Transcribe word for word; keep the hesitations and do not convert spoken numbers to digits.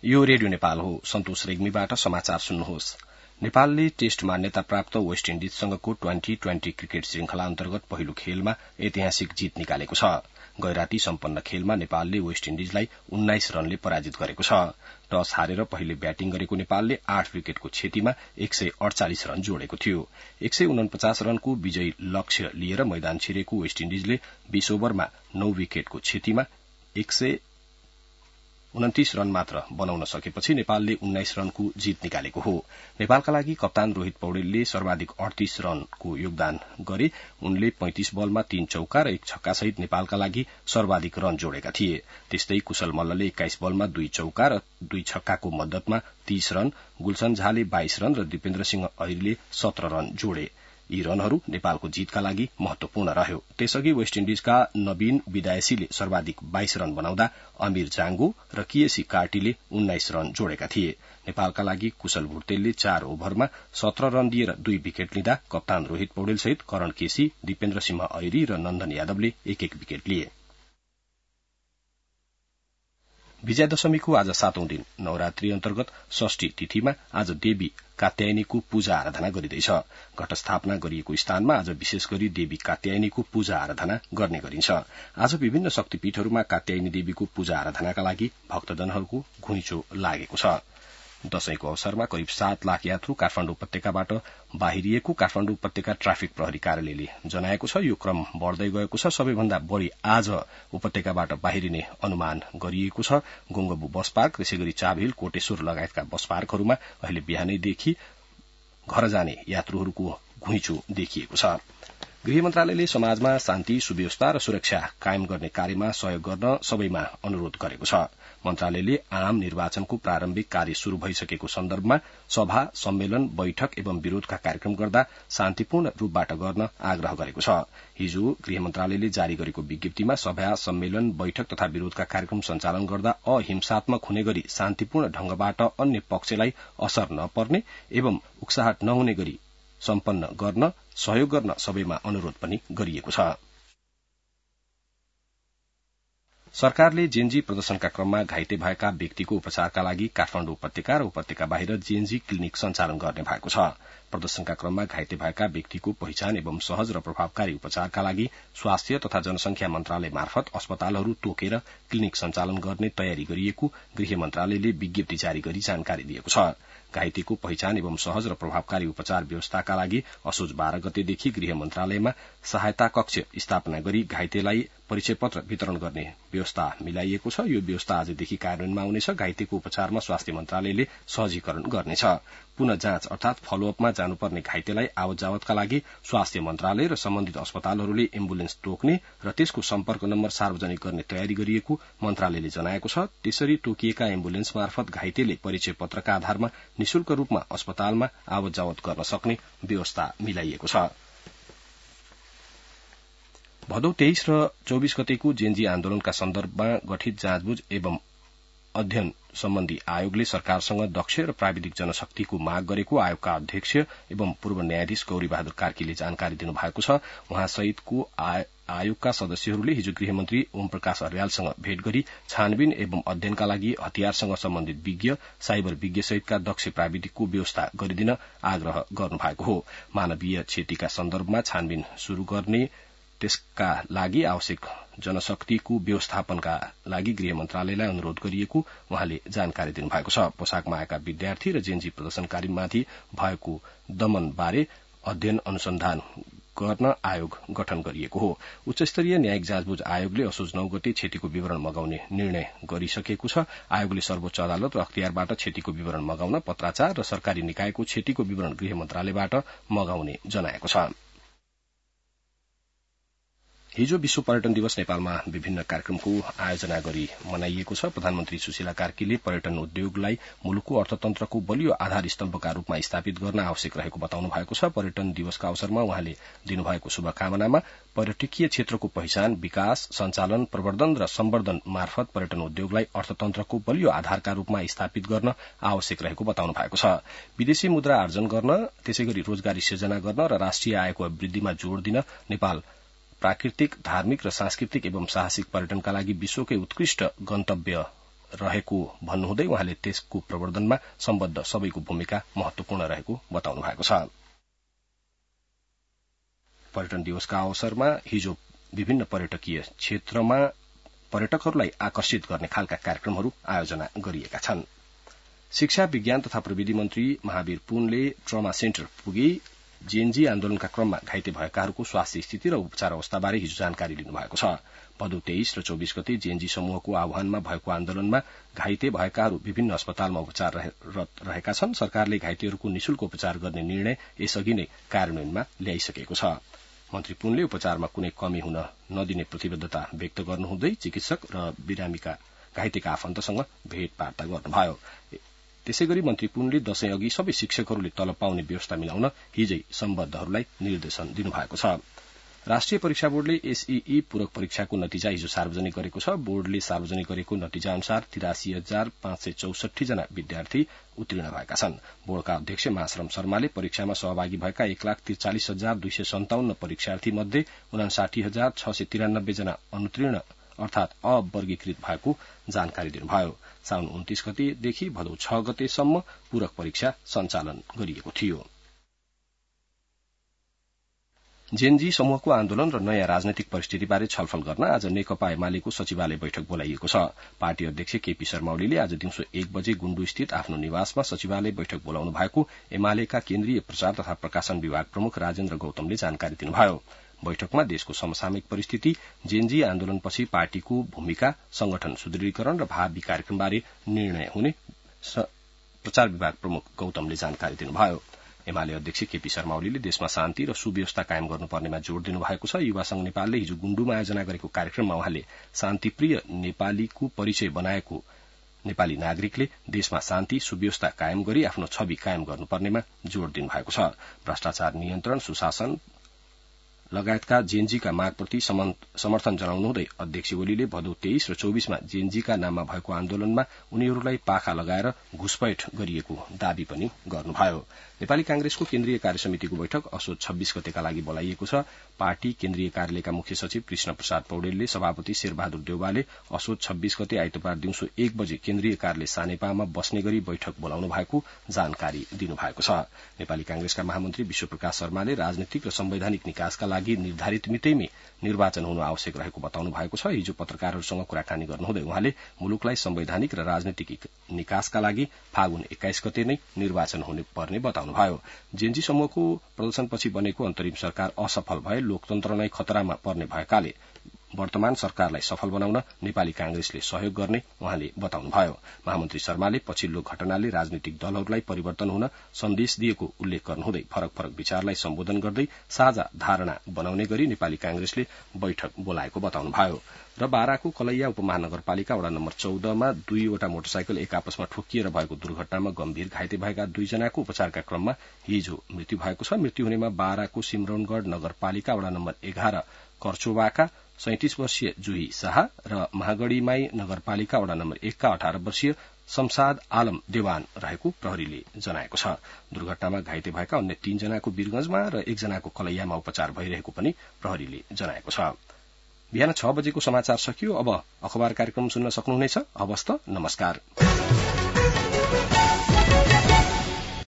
यो रेडियो नेपाल हो। सन्तोष रेग्मीबाट समाचार सुन्नुहोस्। नेपालले टेस्ट मान्यता प्राप्त वेस्ट इण्डिजसँगको ट्वेन्टी ट्वेन्टी क्रिकेट श्रृंखला अन्तर्गत पहिलो खेलमा ऐतिहासिक जीत निकालेको छ। गैराती सम्पन्न खेलमा नेपालले वेस्ट इण्डिजलाई उन्नाइस रनले पराजित गरेको छ। टस हारेर पहिले ब्याटिङ गरेको नेपालले आठ विकेटको क्षतिमा एक सय अड़चालिस रन जोडेको थियो। एक सय उनपचास रनको विजयी लक्ष्य लिएर मैदान छिरेको वेस्ट इण्डिजले बीस ओभरमा नौ विकेटको क्षतिमा एक सय उन्तीस रन मात्र बनाउन सकेपछि नेपालले उन्नाइस रनको जीत निकालेको हो। नेपालका लागि कप्तान रोहित पौडेलले सर्वाधिक अड़तीस रनको योगदान गरे। उनले पैंतीस बलमा तीन चौका र एक छक्का सहित नेपालका लागि सर्वाधिक रन जोडेका थिए। त्यस्तै कुशल मल्लले एक्काइस बलमा दुई चौका र दुई छक्काको मद्दतमा तीस रन, गुलशन झाले बाइस रन र दिपेन्द्र सिंह ऐरीले सत्र रन जोडे। यी रनहरू नेपालको जीतका लागि महत्वपूर्ण रह्यो। त्यसअघि वेस्ट इण्डिजका नवीन विदायसीले सर्वाधिक बाइस रन बनाउँदा अमीर जांगो र किएसी कार्टीले उन्नाइस रन जोडेका थिए। नेपालका लागि कुशल भुर्तेलले चार ओभरमा सत्र रन दिएर दुई विकेट लिँदा कप्तान रोहित पौडेल सहित करण केसी, दिपेन्द्र सिंह ऐरी र नन्दन यादवले एक एक विकेट लिए। विजयादशमीको आज सातौं दिन नवरात्रि अन्तर्गत षष्ठी तिथिमा आज देवी कात्यायनीको पूजा आराधना गरिँदैछ। घटस्थापना गरिएको स्थानमा आज विशेष गरी देवी कात्यायनीको पूजा आराधना गर्ने गरिन्छ। आज विभिन्न शक्तिपीठहरूमा कात्यायनी देवीको पूजा आराधनाका लागि भक्तजनहरूको घुइँचो लागेको छ। दशैंको अवसरमा करिब सात लाख यात्रु काठमाडौँ उपत्यकाबाट बाहिरिएको काठमाडौँ उपत्यका ट्राफिक प्रहरी कार्यालयले जनाएको छ। यो क्रम बढ़दै गएको छ। सबैभन्दा बढ़ी आज उपत्यकाबाट बाहिरिने अनुमान गरिएको छ। गोंगबु बस पार्क, त्यसैगरी चाभिल, कोटेश्वर लगायतका बस पार्कहरूमा अहिले बिहानैदेखि घर जाने यात्रुहरूको घुइँचो देखिएको छ। गृह मन्त्रालयले समाजमा शान्ति, सुव्यवस्था र सुरक्षा कायम गर्ने कार्यमा सहयोग गर्न सबैमा अनुरोध गरेको छ। मन्त्रालयले आम निर्वाचनको प्रारम्भिक कार्य शुरू भइसकेको सन्दर्भमा सभा, सम्मेलन, बैठक एवं विरोधका कार्यक्रम गर्दा शान्तिपूर्ण रूपबाट गर्न आग्रह गरेको छ। हिजो गृह मन्त्रालयले जारी गरेको विज्ञप्तिमा सभा, सम्मेलन, बैठक तथा विरोधका कार्यक्रम सञ्चालन गर्दा अहिंसात्मक हुने गरी शान्तिपूर्ण ढंगबाट अन्य पक्षलाई असर नपर्ने एवं उक्साहट नहुने गरी सम्पन्न गर्न सहयोग गर्न सबैमा अनुरोध पनि गरिएको छ। सरकारले जेनजी प्रदर्शनका क्रममा घाइते भएका व्यक्तिको उपचारका लागि काठमाडौँ उपत्यका र उपत्यका बाहिर जेनजी क्लिनिक सञ्चालन गर्ने भएको छ। प्रदर्शनका क्रममा घाइते भएका व्यक्तिको पहिचान एवं सहज र प्रभावकारी उपचारका लागि स्वास्थ्य तथा जनसंख्या मन्त्रालय मार्फत अस्पतालहरू तोकेर क्लिनिक सञ्चालन गर्ने तयारी गरिएको गृह मन्त्रालयले विज्ञप्ति जारी गरी जानकारी दिएको छ। घाइतेको पहिचान एवं सहज र प्रभावकारी उपचार व्यवस्थाका लागि असोज बाह्र गतेदेखि गृह मन्त्रालयमा सहायता कक्ष स्थापना गरी घाइतेलाई परिचय पत्र वितरण गर्ने व्यवस्था मिलाइएको छ। यो व्यवस्था आजदेखि कार्यान्वयनमा आउनेछ। घाइतेको उपचारमा स्वास्थ्य मन्त्रालयले सहजीकरण गर्नेछ। पुनः जाँच अर्थात फलोअपमा जानुपर्ने घाइतेलाई आवत जावतका लागि स्वास्थ्य मन्त्रालय र सम्बन्धित अस्पतालहरूले एम्बुलेन्स तोक्ने र त्यसको सम्पर्क नम्बर सार्वजनिक गर्ने तयारी गरिएको मन्त्रालयले जनाएको छ। त्यसरी तोकिएका एम्बुलेन्स मार्फत घाइतेले परिचय पत्रका आधारमा निशुल्क रूपमा अस्पतालमा आवत जावत गर्न सक्ने व्यवस्था मिलाइएको छ। भदौ तेइस र चौबीस गतेको जेनजी आन्दोलनका सन्दर्भमा गठित जाँचबुझ एवं अध्ययन सम्बन्धी आयोगले सरकारसँग दक्ष र प्राविधिक जनशक्तिको माग गरेको आयोगका अध्यक्ष एवं पूर्व न्यायाधीश गौरी बहादुर कार्कीले जानकारी दिनुभएको छ। उहाँ सहितको आयोगका सदस्यहरूले हिजो गृहमन्त्री ओम प्रकाश अर्यालसँग भेट गरी छानबिन एवं अध्ययनका लागि हतियारसँग सम्बन्धित विज्ञ, साइबर विज्ञ सहितका दक्ष प्राविधिकको व्यवस्था गरिदिन आग्रह गर्नुभएको हो। मानवीय क्षतिका सन्दर्भमा छानबिन शुरू गर्ने, त्यसका लागि आवश्यक जनशक्तिको व्यवस्थापनका लागि गृह मन्त्रालयलाई अनुरोध गरिएको उहाँले जानकारी दिनुभएको छ। पोसाकमा आएका विद्यार्थी र जेनजी प्रदर्शनकारीमाथि भएको दमनबारे अध्ययन अनुसन्धान गर्न आयोग गठन गरिएको हो। उच्चस्तरीय न्यायिक जाँचबुझ आयोगले असोज नौ गते क्षतिको विवरण मगाउने निर्णय गरिसकेको छ। आयोगले सर्वोच्च अदालत र अख्तियारबाट क्षतिको विवरण मगाउन पत्राचार र सरकारी निकायको क्षतिको विवरण गृह मन्त्रालयबाट मगाउने जनाएको छ। हिजो विश्व पर्यटन दिवस नेपालमा विभिन्न कार्यक्रमको आयोजना गरी मनाइएको छ। प्रधानमन्त्री सुशीला कार्कीले पर्यटन उद्योगलाई मुलुकको अर्थतन्त्रको बलियो आधार स्तम्भका रूपमा स्थापित गर्न आवश्यक रहेको बताउनु भएको छ। पर्यटन दिवसका अवसरमा उहाँले दिनुभएको शुभकामनामा पर्यटकीय क्षेत्रको पहिचान, विकास, सञ्चालन, प्रवर्धन र सम्वर्धन मार्फत पर्यटन उद्योगलाई अर्थतन्त्रको बलियो आधारका रूपमा स्थापित गर्न आवश्यक रहेको बताउनु भएको छ। विदेशी मुद्रा आर्जन गर्न, त्यसैगरी रोजगारी सिर्जना गर्न र राष्ट्रिय आयको वृद्धिमा जोड़ दिन नेपाल प्राकृतिक, धार्मिक र सांस्कृतिक एवं साहसिक पर्यटनका लागि विश्वकै उत्कृष्ट गन्तव्य रहेको भन्नुहुँदै उहाँले त्यसको प्रवर्धनमा सम्बद्ध सबैको भूमिका महत्वपूर्ण रहेको बताउनु भएको छ। पर्यटन दिवसका अवसरमा हिजो विभिन्न पर्यटकीय क्षेत्रमा पर्यटकहरूलाई आकर्षित गर्ने खालका कार्यक्रमहरू आयोजना गरिएका छन्। शिक्षा विज्ञान तथा प्रविधि मन्त्री महावीर पुनले ट्रमा सेन्टर पुगी जेएनजी आन्दोलनका क्रममा घाइते भएकाहरूको स्वास्थ्य स्थिति र उपचार अवस्थाबारे हिजो जानकारी लिनुभएको छ। भदौ तेइस र चौबीस गते जेएनजी समूहको आह्वानमा भएको आन्दोलनमा घाइते भएकाहरू विभिन्न अस्पतालमा उपचाररत रहेका छन्। सरकारले घाइतेहरूको निशुल्क उपचार गर्ने निर्णय यसअघि नै कार्यान्वयनमा ल्याइसकेको छ। मन्त्री पुनले उपचारमा कुनै कमी हुन नदिने प्रतिबद्धता व्यक्त गर्नुहुँदै चिकित्सक र बिरामीका घाइतेका आफन्तसँग भेटवार्ता गर्नुभयो। त्यसै गरी मन्त्री पुनले दशैं अघि सबै शिक्षकहरूले तलब पाउने व्यवस्था मिलाउन हिजै सम्बद्धहरूलाई निर्देशन दिनुभएको छ। राष्ट्रिय परीक्षा बोर्डले एसईई पूरक परीक्षाको नतिजा हिजो सार्वजनिक गरेको छ। बोर्डले सार्वजनिक गरेको नतिजा अनुसार तिरासी हजार पाँच सय चौसठी जना विद्यार्थी उत्तीर्ण भएका छन्। बोर्डका अध्यक्ष महाश्रम शर्माले परीक्षामा सहभागी भएका एक लाख त्रिचालिस हजार दुई सय सन्ताउन्न परीक्षार्थी मध्ये उनासाठी हजार छ सय तिरानब्बे जना अनुत्तीर्ण अर्थात अवर्गीकृत भएको जानकारी दिनुभयो। साउन उन्तीस गतेदेखि भदौ छ गतेसम्म पूरक परीक्षा सञ्चालन गरिएको थियो। जेएनजी समूहको आन्दोलन र नयाँ राजनैतिक परिस्थितिबारे छलफल गर्न आज नेकपा एमालेको सचिवालय बैठक बोलाइएको छ। पार्टी अध्यक्ष केपी शर्मा ओलीले आज दिउँसो एक बजे गुण्डु स्थित आफ्नो निवासमा सचिवालय बैठक बोलाउनु भएको एमालेका केन्द्रीय प्रचार तथा प्रकाशन विभाग प्रमुख राजेन्द्र गौतमले जानकारी दिनुभयो। बैठकमा देशको समसामयिक परिस्थिति, जेएनजी आन्दोलनपछि पार्टीको भूमिका, संगठन सुदृढीकरण र भावी कार्यक्रमबारे निर्णय हुने प्रचार विभाग प्रमुख गौतमले जानकारी दिनुभयो। एमाले अध्यक्ष केपी शर्मा ओलीले देशमा शान्ति र सुव्यवस्था कायम गर्नुपर्नेमा जोड़ दिनुभएको छ। युवा संघ नेपालले हिजो गुण्डुमा आयोजना गरेको कार्यक्रममा उहाँले शान्तिप्रिय नेपालीको परिचय बनाएको नेपाली नागरिकले देशमा शान्ति सुव्यवस्था कायम गरी आफ्नो छवि कायम गर्नुपर्नेमा जोड़ दिनुभएको छ। भ्रष्टाचार नियन्त्रण, सुशासन लगायतका जेएनजीका मागप्रति समर्थन जनाउनुहुँदै अध्यक्ष ओलीले भदौ तेइस र चौबीसमा जेएनजीका नाममा भएको आन्दोलनमा उनीहरूलाई पाखा लगाएर घुसपैठ गरिएको दावी पनि गर्नुभयो। नेपाली कांग्रेसको केन्द्रीय कार्यसमितिको बैठक असोज छब्बीस गतेका लागि बोलाइएको छ। पार्टी केन्द्रीय कार्यालयका मुख्य सचिव कृष्ण प्रसाद पौडेलले सभापति शेरबहादुर देउवाले असोज छब्बीस गते आइतबार दिउँसो एक बजे केन्द्रीय कार्यालय सानेपामा बस्ने गरी बैठक बोलाउनु भएको जानकारी दिनुभएको छ। नेपाली कांग्रेसका महामन्त्री विश्वप्रकाश शर्माले राजनीतिक र संवैधानिक निकासका लागि निर्धारित मितैमै निर्वाचन हुनु आवश्यक रहेको बताउनु भएको छ। हिजो पत्रकारहरूसँग कुराकानी गर्नुहुँदै उहाँले मुलुकलाई संवैधानिक र राजनीतिक निकासका लागि फागुन एक्काइस गते नै निर्वाचन हुने पर्ने बताउनुभयो। जेएनजी समूहको प्रदर्शनपछि बनेको अन्तरिम सरकार असफल भए लोकतन्त्र नै खतरामा पर्ने भएकाले वर्तमान सरकारलाई सफल बनाउन नेपाली कांग्रेसले सहयोग गर्ने उहाँले बताउनुभयो। महामन्त्री शर्माले पछिल्लो घटनाले राजनीतिक दलहरूलाई परिवर्तन हुन सन्देश दिएको उल्लेख गर्नुहुँदै फरक फरक विचारलाई सम्बोधन गर्दै साझा धारणा बनाउने गरी नेपाली कांग्रेसले बैठक बोलाएको बताउनुभयो। र बाराको कलैया उपमहानगरपालिका वडा नम्बर चौधमा दुईवटा मोटरसाइकल एक आपसमा ठोकिएर भएको दुर्घटनामा गम्भीर घाइते भएका दुईजनाको उपचारका क्रममा हिजो मृत्यु भएको छ। मृत्यु हुनेमा बाराको सिमरौनगढ़ नगरपालिका वडा नम्बर एघार कर्चोवाका सैंतिस वर्षीय जुही शाह र महागढ़ीमाई नगरपालिका वडा नम्बर एक का अठारह वर्षीय शमशाद आलम देवान रहेको प्रहरीले जनाएको छ। दुर्घटनामा घाइते भएका अन्य तीनजनाको वीरगंजमा र एकजनाको कलैयामा उपचार भइरहेको पनि प्रहरीले जनाएको छ। बिहान छ बजेको समाचार सकियो। अब अखबार कार्यक्रम सुन्न सक्नुहुनेछ। हवस् त, नमस्कार।